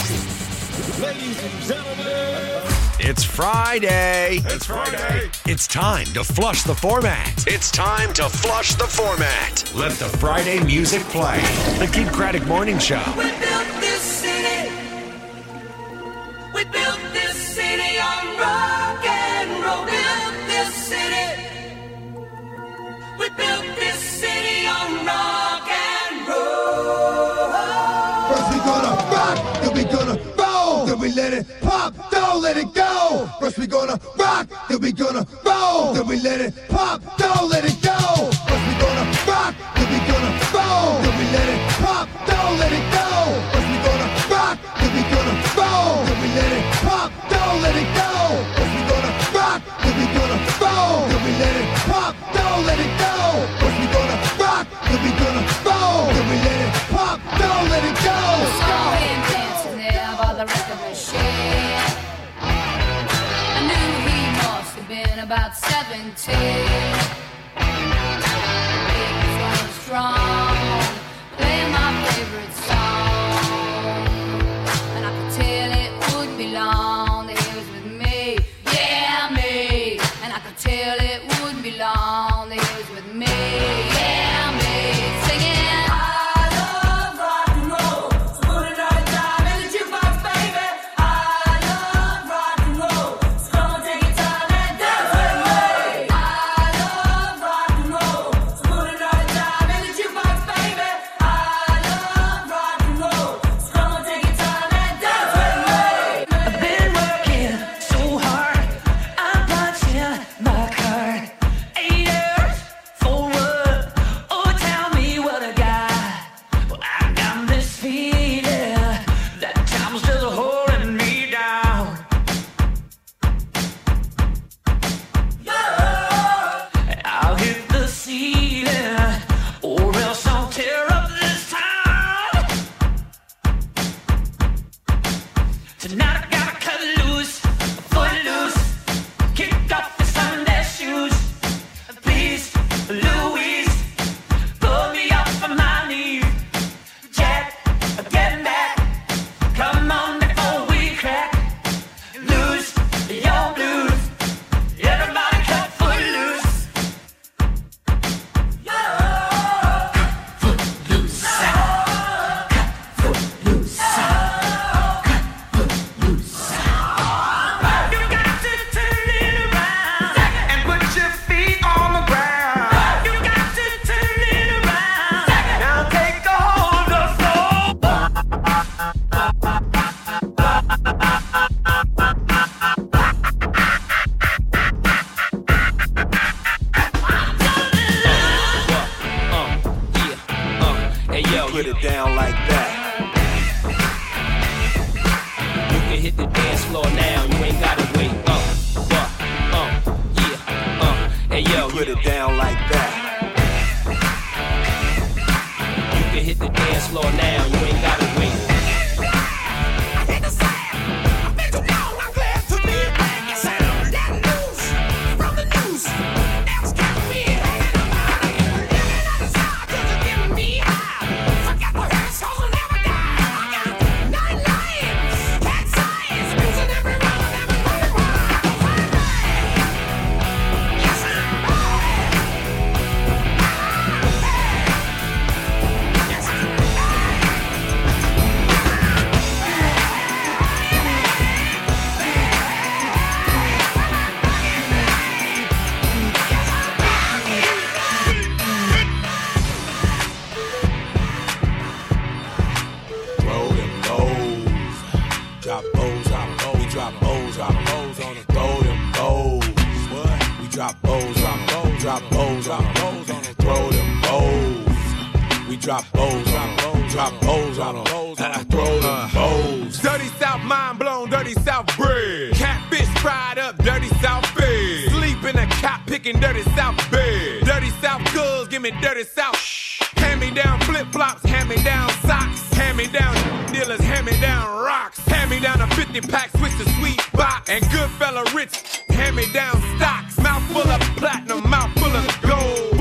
Ladies and gentlemen, it's Friday. it's Friday. It's time to flush the format. It's time to flush the format. Let the Friday music play. The Keith Craddock Morning Show. We built this city. We built this city on rock and roll. Built this city. We built this city on rock and roll. First we gonna rock, then we gonna roll, then we let it pop, don't let it go. First we gonna rock, then we gonna roll, then we let it pop, don't let it go. First we gonna rock, then we gonna roll, then we let it pop, don't let it go. First we gonna rock, then we gonna roll, then we let it pop, don't let it go. First we gonna rock, then we gonna roll, then we let it pop, don't let it go. First we gonna rock, then we gonna roll, then we let it pop, don't let it go. Saw him dancing there while the rest of us shared. I knew he must have been about 17. He was going strong, playing my favorite song, and I could tell it wouldn't be long that he was with me, yeah me. And I could tell it wouldn't be long that he was with me, yeah me. Singing. Put it down like that. You can hit the dance floor now, you ain't gotta wait. Hey yo, put it down like that. You can hit the dance floor now, you ain't gotta wait. Dirty South mind blown, dirty South bread. Catfish fried up, dirty South fed. Sleep in a cop picking dirty South bed. Dirty South goods, give me dirty South. Hand me down flip flops, hand me down socks. Hand me down dealers, hand me down rocks. Hand me down a 50 pack, switch to sweet box. And good fella rich, hand me down stocks. Mouth full of platinum, mouth full of gold.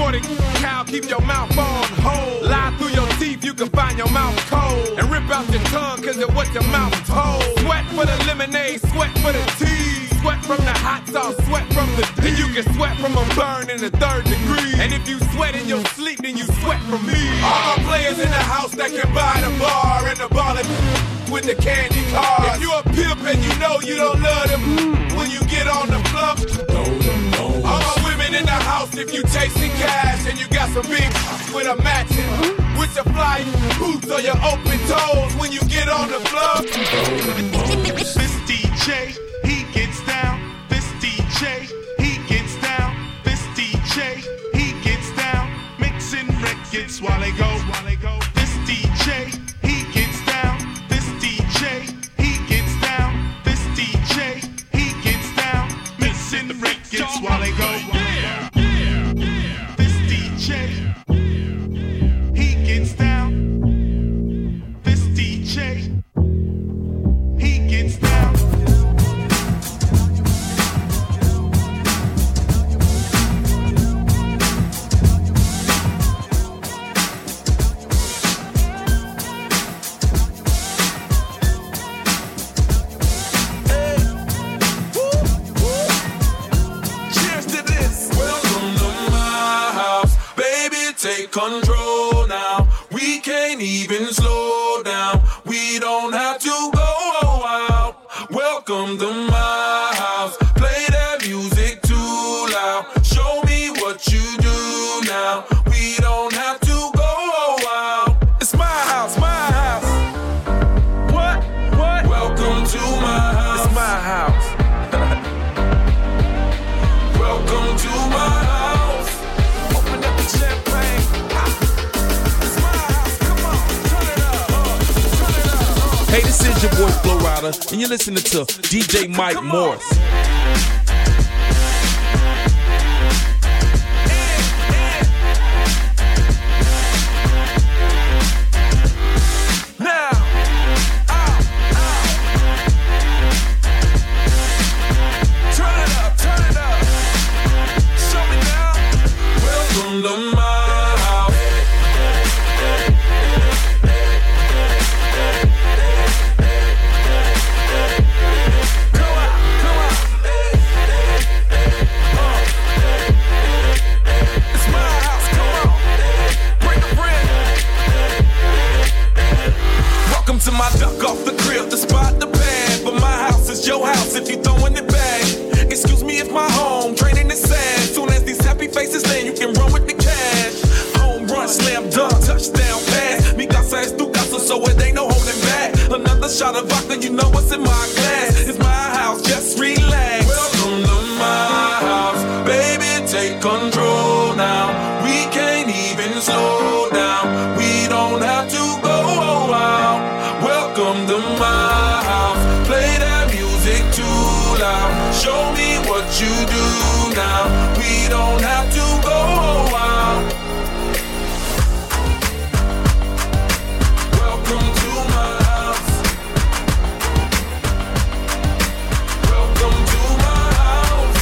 40 cow, keep your mouth on hold. Lie through your teeth, you can find your mouth cold. And rip out your tongue, cause of what your mouth told. Sweat for the lemonade, sweat for the tea. Sweat from the hot sauce, sweat from the D. And you can sweat from a burn in the 3rd degree. And if you sweat in your sleep, then you sweat from me. All my players in the house that can buy the bar and the ballin' with the candy cars. If you a pimp and you know you don't love them when you get on the floor. All my women in the house, if you chasing cash and you got some big with a matching, with your fly boots or your open toes when you get on the floor. This DJ, he gets down. This DJ, he gets down. This DJ, he gets down. Mixing records while they go. This DJ, he gets down. This DJ, he gets down. This DJ, he gets down. Mixing records while they go. This DJ, he gets down. This DJ, he gets down. Take control now. We can't even slow down. We don't have to go out. Welcome to my house. Play that music too loud. Show me what you do now. We don't have to go out. It's my house, my house. What? Welcome to my house. It's my house. Welcome to my house. Open up the champagne. Hey, this is your boy Flo Rida, and you're listening to DJ Mike Morris. Now, turn it up. Show me now. Welcome to my house. To my duck off the crib, the spot, the pad. But my house is your house if you throwing it back. Excuse me if my home draining is sad. Soon as these happy faces land, you can run with the cash. Home run, slam dunk, touchdown pass. Mi casa es tu casa, so it ain't no holding back. Another shot of vodka, you know what's in my glass. It's my house, just relax. Welcome to my house, baby, take control now. We can't even slow down. We don't have to go out. Welcome to my house. Play that music too loud. Show me what you do now. We don't have to go out. Welcome to my house. Welcome to my house.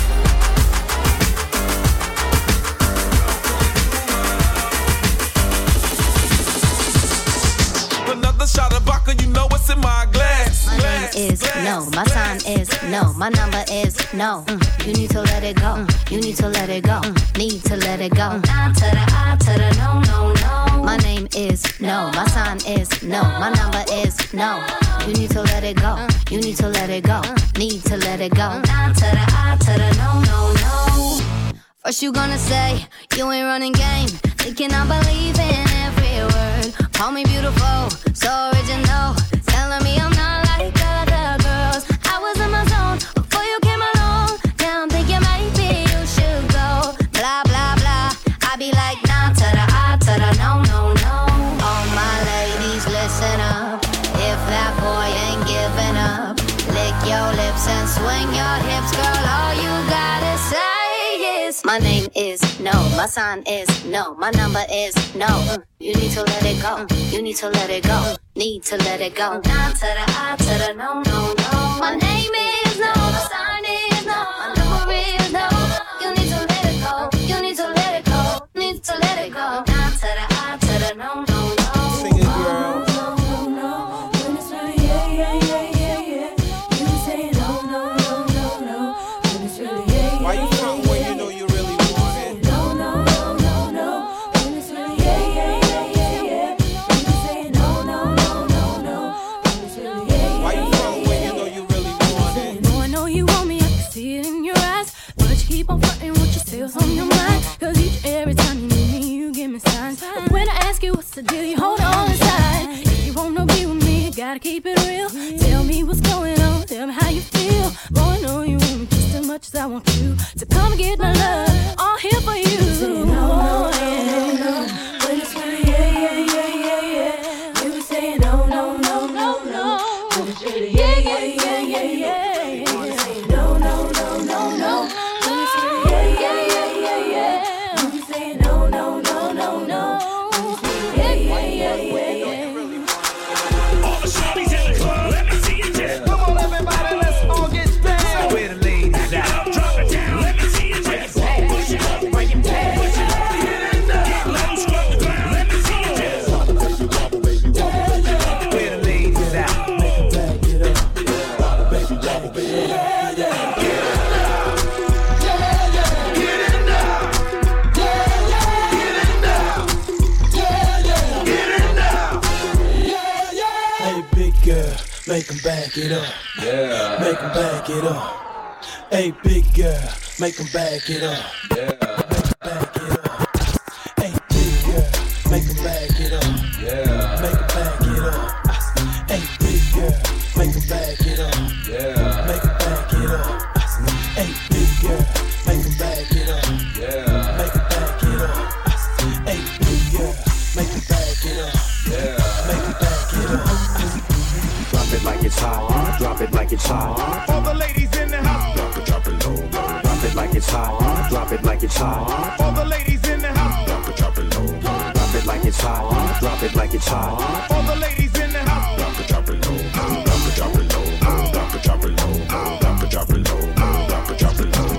Another shot of vodka, you know what's in my glass. My name is no, my sign is no, my number is no. You need to let it go. You need to let it go. Need to let it go. Nah to the I to the no, no, no. My name is no, my sign is no, my number is no. You need to let it go. You need to let it go. Need to let it go. Nah to the I to the no, no, no. First you gonna say you ain't running game, thinking I believe in every word. Call me beautiful, so original, telling me I'm not like other girls. I was in my zone before you came along. Now I'm thinking maybe you should go. Blah blah blah. I be like nah to the I to the no no no. All my ladies listen up. If that boy ain't giving up, lick your lips and swing your hips, girl. All you gotta say. My name is no, my sign is no, my number is no. You need to let it go, you need to let it go, need to let it go. Nah to the I to the no, no, no. My name is no, my sign is no, my number is no. You need to let it go, you need to let it go, need real. Tell me what's going on, tell me how you feel. Boy, I know you want me just as much as I want you. So come and get my love, all here for you. Say no, no, no, no. When it's really yeah. We would say no, no, no, no, no. When it's really yeah. No, no, no, no, no. When it's really yeah. We would say no, no, no, no, no. Make 'em back it up. Yeah. Make 'em back it up. Hey, big girl, make 'em back it up. Yeah. Make 'em back it up. Hey, big girl, make 'em back it up. Yeah. Make 'em back it up. Hey, big girl, make 'em back it up. Yeah. Make 'em back it up. Hey, big girl, make 'em back it up. Yeah. Make 'em back it up. Hey, big girl, make 'em back it up. Yeah. Make 'em back it up. Drop it like it's hot. Drop it like it's hot. All the ladies in the house. Drop it low. Drop it like it's hot. Drop it like it's hot. All the ladies in the house. Drop it low. Drop it like it's hot. Drop it like it's hot. All the ladies in the house. Drop it low. Drop it low. Drop it low. Drop it low. Drop it low. Drop it low.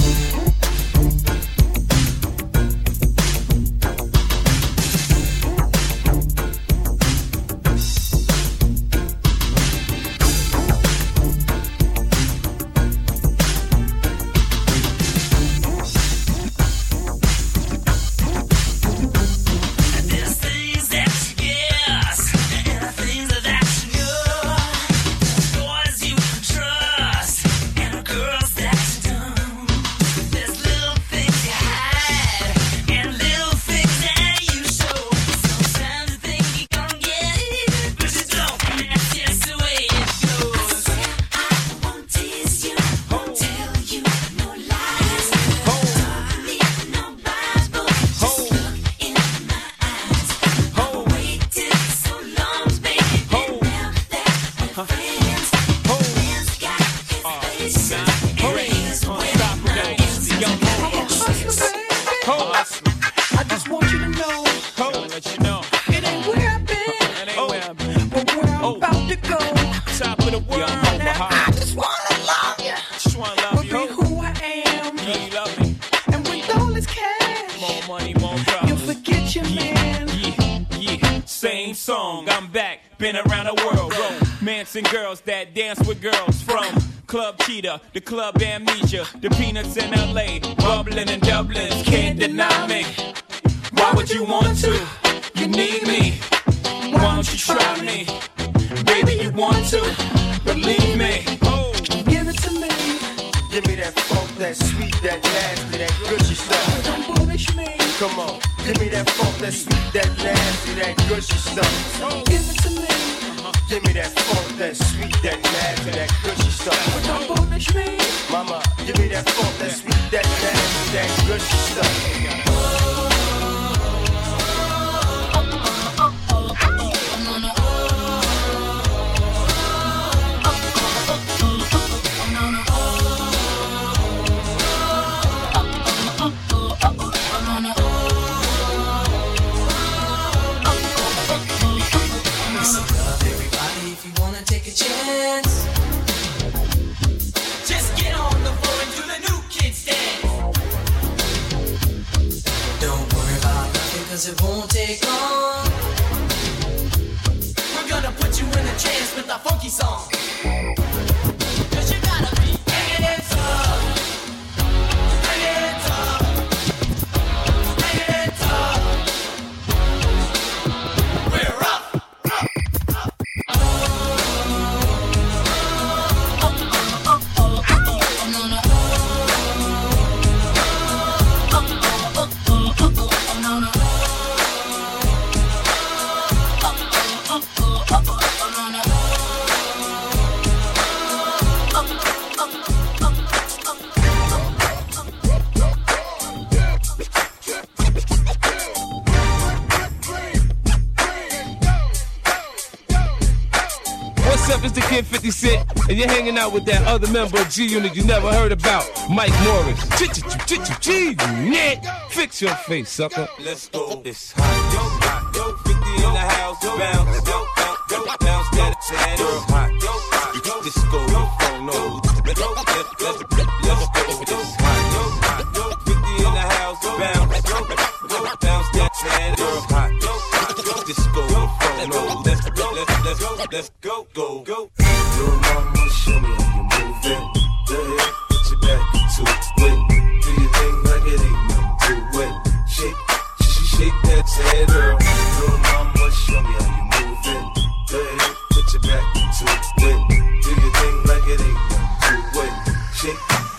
The club amnesia, the peanuts in LA, bubbling in Dublin, can't deny me. Why would you want to? You need me. Why don't you try me? Baby, you want to? Believe me. Oh, give it to me. Give me that funk, that sweet, that nasty, that gushy stuff. Don't bullish me. Come on, give me that funk, that sweet, that nasty, that gushy stuff. Give it to me. Give me that funk, that sweet, that nasty, that gushy stuff. Don't bullish me. Mama, give me that funk, that sweet, that nasty, that gushy stuff. Just get on the floor and do the new kids dance. Don't worry about nothing, cause it won't take long. We're gonna put you in a trance with a funky song. Cause you gotta be bringing it up. Bring it up. Bring it up. We're up. Kid 50 Cent, and you're hanging out with that other member of G-Unit you never heard about, Mike Morris. G-Unit. Fix your face, sucker. Let's go. It's hot. Yo, 50 in the house. Bounce. Bounce that head. Hot. Disco. No. Let's go. It's hot. Yo, 50 in the house. Bounce. Bounce that head. Hot. Disco. No. Let's go. Little mama, show me how you move it. Go ahead, put your back into it. Do your thing like it ain't nothing to it. Shake that head, girl. Little mama, show me how you move it. Go ahead, put your back into it. Do your thing like it ain't nothing to it. Shake.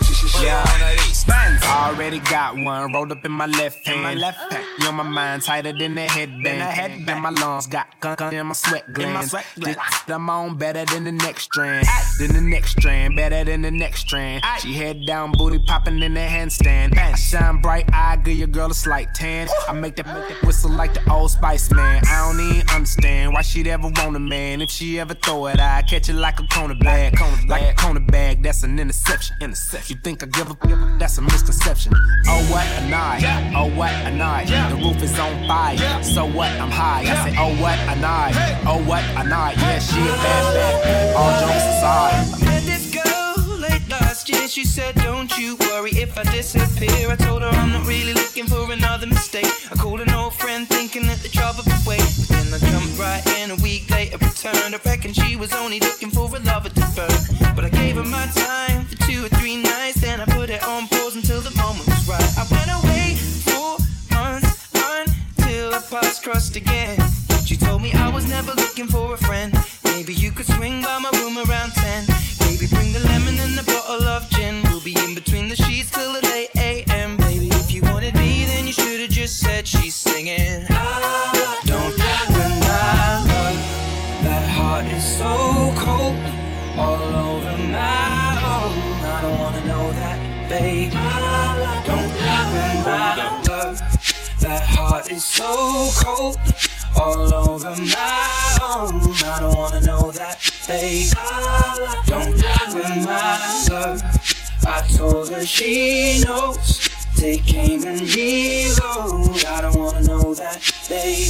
Already got one rolled up in my left hand. You on my mind tighter than the headband. My lungs got gun in my sweat glands. I'm on better than the next strand. Better than the next strand. She head down, booty popping in the handstand. I shine bright, I give your girl a slight tan. I make that whistle like the Old Spice man. I don't even understand why she'd ever want a man. If she ever throw it, I catch it like a cornerback. Like a cornerback, that's an interception. You think I give a that's a misconception. Oh what a night, oh what a night. The roof is on fire, so what I'm high. I say oh what a night, oh what a night. Yeah, she a bad, all jokes aside. I met this girl late last year. She said don't you worry if I disappear. I told her I'm not really looking for another mistake. I called an old friend thinking that the trouble would wait. Then I jumped right in, a week later returned. I reckon she was only looking for a lover to burn. But I gave her my time for 2 or 3 nights. Then I put it on pause until the moment was right. I went away for months until our paths crossed again. She told me I was never looking for a friend. Maybe you could swing by my room around 10. Baby, bring the lemon and a bottle of gin. We'll be in between the sheets till the late a.m. Baby, if you wanted me, then you should have just said she's singing. Don't when my love, that heart is so cold, all over my own. I don't wanna know that, babe. Don't when my love, that heart is so cold, all over my own. I don't wanna know that, babe. Don't when my love, I told her she knows. Take aim and reload. I don't wanna know that, babe.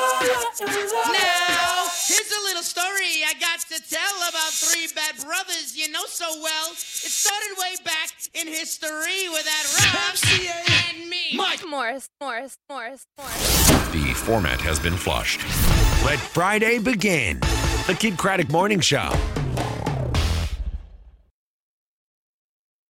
Now, here's a little story I got to tell about 3 bad brothers you know so well. It started way back in history with that Rob and me. Mike Morris. The format has been flushed. Let Friday begin. The Kid Craddock Morning Show.